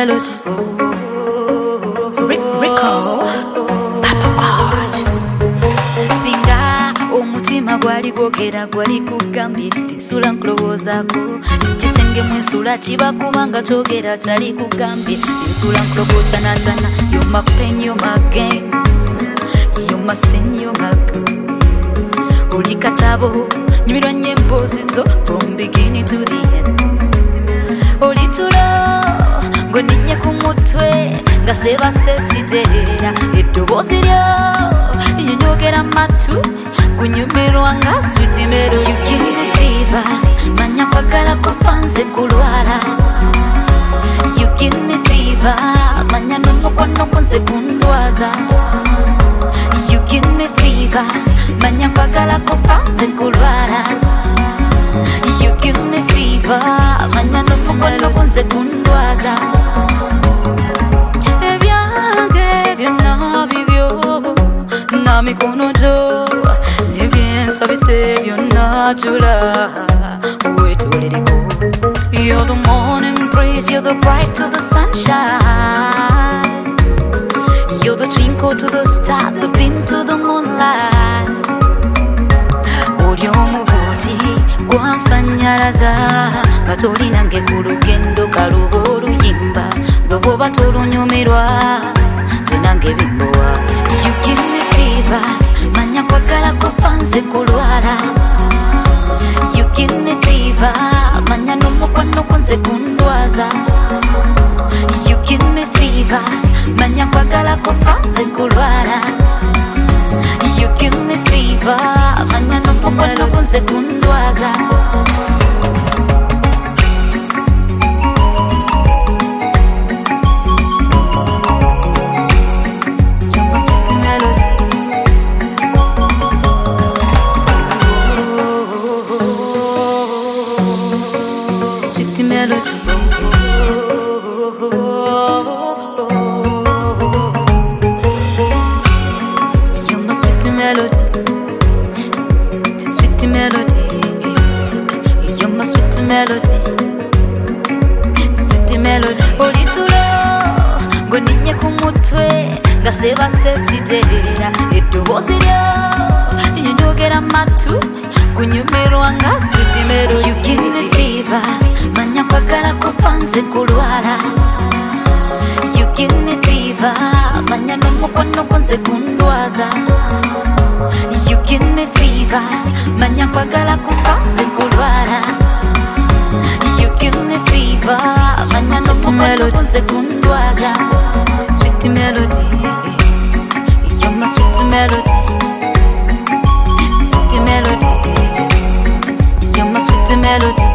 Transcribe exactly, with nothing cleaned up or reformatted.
melody. Rico, Papa Art. Singa omutima gwali gwogera gwali kugambye tisula nkulowoozako tisenge mwensula kiba kubanga kyogera kyali kugambye ensula nkulogootanatana. You're my pain, you're my gain, you're my sin, you're my good. Oli katabo nyumirwa nyembo zizo from beginning to the end. Oli tulo ngoninye ku mutwe nga sebase siteera eddoboozi lyo linyonyogera matu kunyumirwa nga sweet melody. You give me fever, manya kwagala kufanze kulwala. You give me fever, manya n'omukwano gunze kundwaza. You give me fever, manya kwagala kufanze kulwala. You give me fever, manya n'omukwano gunze kundwaza. Ebyange byonna bibyo na mikono gyo nebyensabise byonna jula weetolireko. You're the morning breeze, you're the bright to the sunshine, you're the twinkle to the star, the beam to the moonlight. Oli omubuuti gwansanyalaza nga tolinange ku lugendo kaluba oluyimba gwe bw'oba tolunyumirwa zinange bimbowa. You give me fever, manya kwagala kufanze kulwala. You give me fever, manya n'omukwano gunze kundwaza. You give me fever, manya kwagala kufanze kulwala. You give me fever, manya n'omukwano gunze kundwaza. Sebase siteera eddoboozi lyo linyonyogera matu kunyumirwa nga sweet melody. You give me fever, manya kwagala kufanze kulwala. You give me fever, manya n'omukwano gunze kundwaza. You give me fever, manya kwagala kufanze kulwala. You give me fever, manya n'omukwano gunze kundwaza. Sweet melody, you're my sweet melody. Sweet melody, you're my sweet melody.